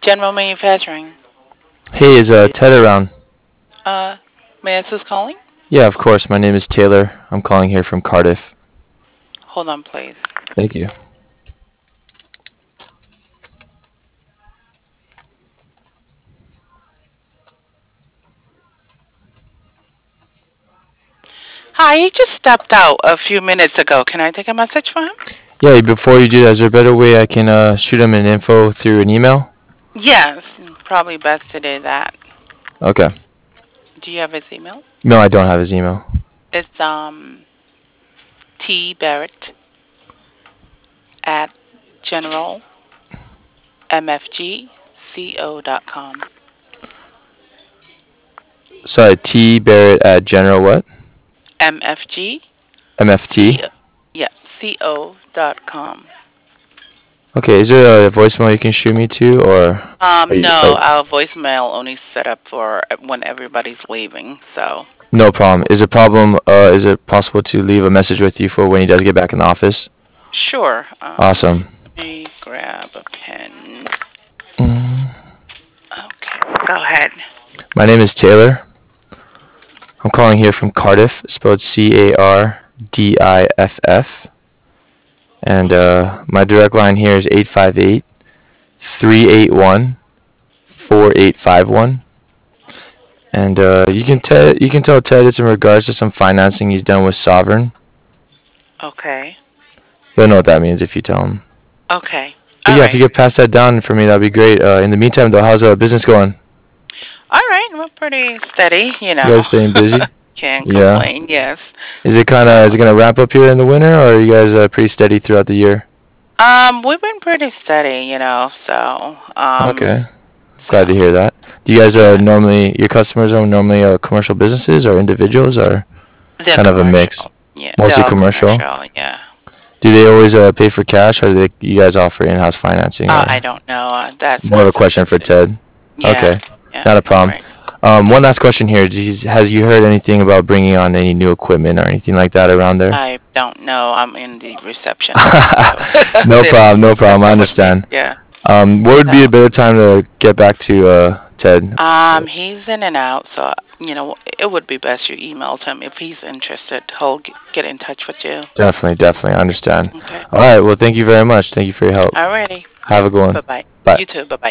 General Manufacturing. Hey, is Ted around? Uh, may I ask who's calling? Yeah, of course. My name is Taylor. I'm calling here from Cardiff. Hold on, please. Thank you. Hi, he just stepped out a few minutes ago. Can I take a message for him? Yeah, before you do that, is there a better way I can shoot him an info through an email? Yes, probably best to do that. Okay. Do you have his email? No, I don't have his email. It's T Barrett at generalmfgco.com. Sorry, T Barrett at General what? MFG MFT. C yeah, co.com. Okay, is there a voicemail you can shoot me to, or No, our voicemail only set up for when everybody's leaving. So no problem? Is it possible to leave a message with you for when he does get back in the office? sure. Awesome. Let me grab a pen. Mm, Okay, go ahead. My name is Taylor. I'm calling here from Cardiff, spelled Cardiff. And my direct line here is 858-381-4851. And you can tell Ted it's in regards to some financing he's done with Sovereign. Okay. He'll know what that means if you tell him. Okay. But All yeah, if you right. could pass that down for me, that'd be great. In the meantime, though, how's business going? All right. We're pretty steady, you You guys know. staying busy? Can't Yeah. complain. Yes. Is it gonna ramp up here in the winter, or are you guys pretty steady throughout the year? We've been pretty steady, you know. So, Okay. Glad to so hear that. Do you guys yeah, normally your customers are normally commercial businesses or individuals or they're kind of a mix? commercial. Yeah, they're Mostly all commercial. commercial. Yeah. Do they always pay for cash or do you guys offer in-house financing I or don't know. That's more of not a question something for that. Ted? Yeah. Okay, Yeah. not a All problem. right. One last question here. Has you heard anything about bringing on any new equipment or anything like that around there? I don't know. I'm in the reception desk, so No they're problem, no problem. I messing with me. understand. Yeah. What would be a So, better time to get back to Ted? he's in and out, so it would be best you emailed him if he's interested. He'll get in touch with you. Definitely, definitely. I understand. Okay. All right. Well, thank you very much. Thank you for your help. Alrighty. Have a good Bye one. bye. Bye. You too. Bye bye.